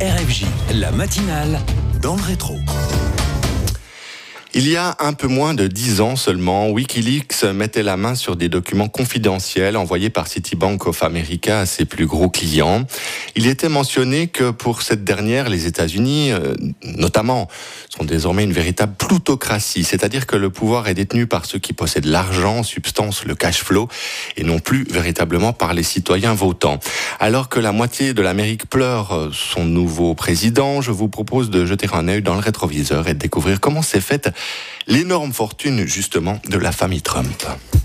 RFJ, la matinale dans le rétro. Il y a un peu moins de 10 ans seulement, Wikileaks mettait la main sur des documents confidentiels envoyés par Citibank of America à ses plus gros clients. Il était mentionné que pour cette dernière, les États-Unis, notamment, sont désormais une véritable plutocratie, c'est-à-dire que le pouvoir est détenu par ceux qui possèdent l'argent, substance, le cash flow, et non plus véritablement par les citoyens votants. Alors que la moitié de l'Amérique pleure son nouveau président, je vous propose de jeter un œil dans le rétroviseur et de découvrir comment s'est faite l'énorme fortune, justement, de la famille Trump.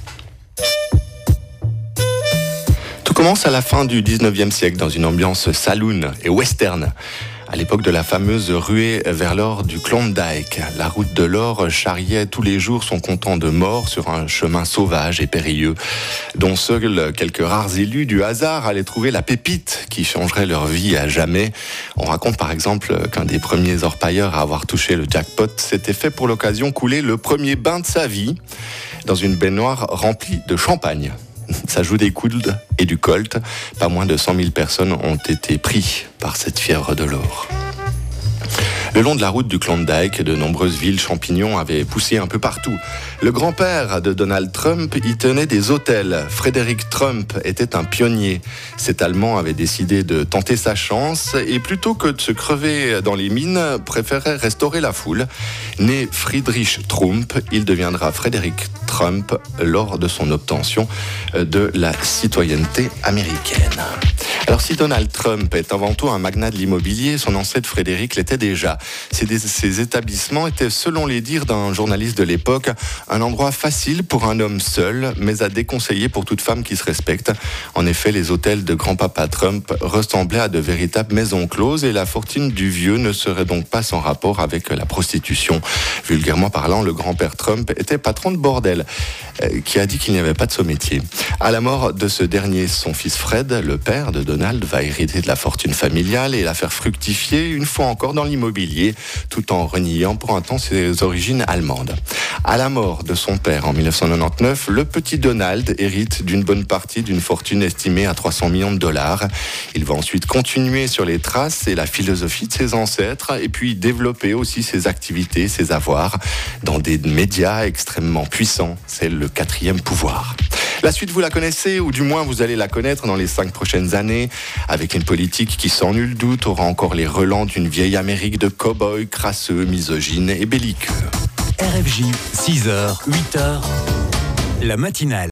Tout commence à la fin du 19e siècle, dans une ambiance saloon et western. À l'époque de la fameuse ruée vers l'or du Klondike, la route de l'or charriait tous les jours son comptant de morts sur un chemin sauvage et périlleux, dont seuls quelques rares élus du hasard allaient trouver la pépite qui changerait leur vie à jamais. On raconte par exemple qu'un des premiers orpailleurs à avoir touché le jackpot s'était fait pour l'occasion couler le premier bain de sa vie dans une baignoire remplie de champagne. Ça joue des coudes et du colt. Pas moins de 100 000 personnes ont été prises par cette fièvre de l'or. Le long de la route du Klondike, de nombreuses villes champignons avaient poussé un peu partout. Le grand-père de Donald Trump y tenait des hôtels. Frédéric Trump était un pionnier. Cet Allemand avait décidé de tenter sa chance et plutôt que de se crever dans les mines, préférait restaurer la foule. Né Friedrich Trump, il deviendra Frédéric Trump lors de son obtention de la citoyenneté américaine. Alors si Donald Trump est avant tout un magnat de l'immobilier, son ancêtre Frédéric l'était déjà. Ces établissements étaient, selon les dires d'un journaliste de l'époque, un endroit facile pour un homme seul, mais à déconseiller pour toute femme qui se respecte. En effet, les hôtels de grand-papa Trump ressemblaient à de véritables maisons closes et la fortune du vieux ne serait donc pas sans rapport avec la prostitution. Vulgairement parlant, le grand-père Trump était patron de bordel, qui a dit qu'il n'y avait pas de métier. À la mort de ce dernier, son fils Fred, le père de Donald, va hériter de la fortune familiale et la faire fructifier une fois encore dans l'immobilier, tout en reniant pour un temps ses origines allemandes. À la mort de son père en 1999, le petit Donald hérite d'une bonne partie d'une fortune estimée à 300 millions de dollars. Il va ensuite continuer sur les traces et la philosophie de ses ancêtres et puis développer aussi ses activités, ses avoirs dans des médias extrêmement puissants. C'est le 4e pouvoir. La suite, vous la connaissez, ou du moins vous allez la connaître dans les 5 prochaines années, avec une politique qui, sans nul doute, aura encore les relents d'une vieille Amérique de cow-boys crasseux, misogynes et belliqueux. RFJ, 6h, 8h, la matinale.